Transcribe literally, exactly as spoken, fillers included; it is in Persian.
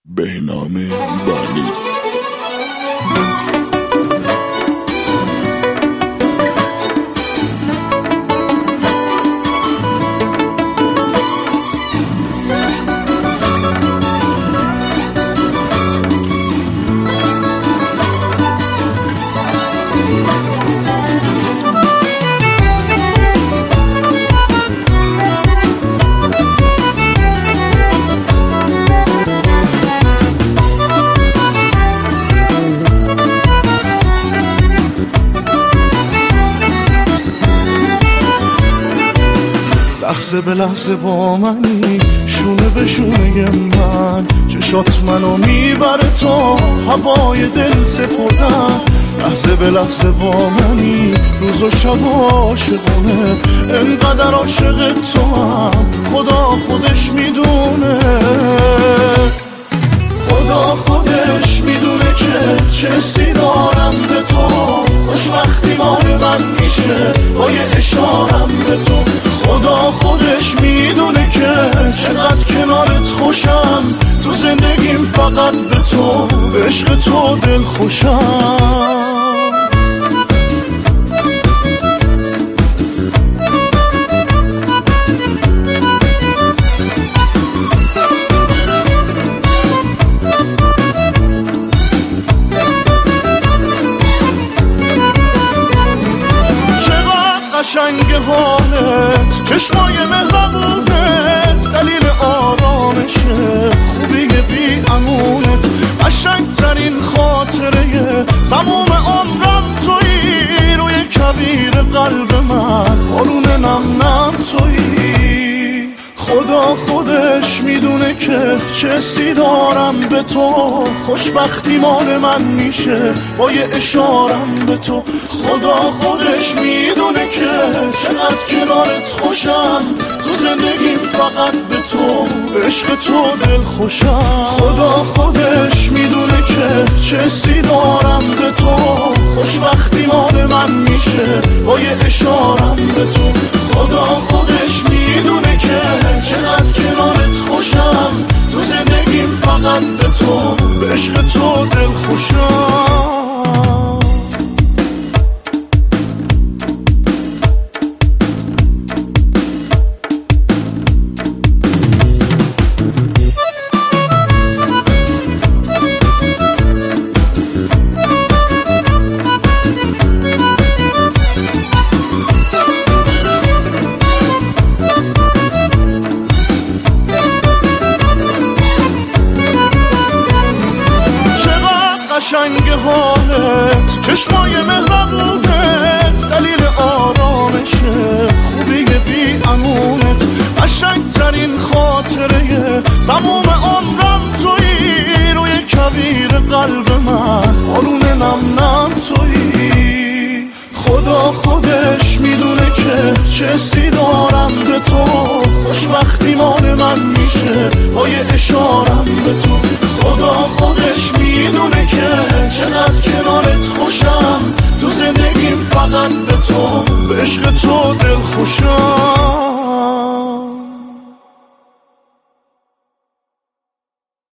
بهنام بانی. لحظه به لحظه با منی، شونه به شونه من، چشات منو میبره تا هوای دل سپردن. لحظه به لحظه با منی، روز و شب عاشقونه، انقدر عاشق تو هم خدا خودش میدونه. خدا خودش میدونه که چه حسی دارم به تو، خوشبختی مال من میشه با یه اشارم به تو. خدا خودش میدونه که چقدر کنارت خوشم، تو زندگیم فقط به تو، به عشق تو دل خوشم. قشنگ حالت، چشمای مهربونت، دلیل آرامشه، خوبی بی امونت، قشنگ ترین خاطره تموم عمرم تویی، روی کویر قلب من بارون نم نم تویی. خدا خودش میدونه که چه حسی دارم به تو، خوشبختی مال من میشه با یه اشارم به تو. خدا خودش میدونه که چقدر کنارت خوشم، تو زندگیم فقط به تو، به عشق تو دل خوشم. خدا خودش میدونه که چه حسی دارم به تو، خوشبختی مال من میشه با یه اشارم به تو. خدا خودش میدونه که چقدر کنارت خوشم، تو زندگیم فقط به تو، به عشق تو دل خوشم. قشنگ حالت، چشمای مهربونت، دلیل آرامشه، خوبی بی امونت، قشنگ ترین خاطره تموم عمرم تویی، روی کویر قلب من بارون نم نم تویی. خدا خودش میدونه که چه حسی دارم به تو، خوشبختی مال من میشه با یه اشارم به تو. خدا خودش میدونه که چقدر کنارت خوشم، تو زندگیم فقط به تو، به عشق تو دل خوشم.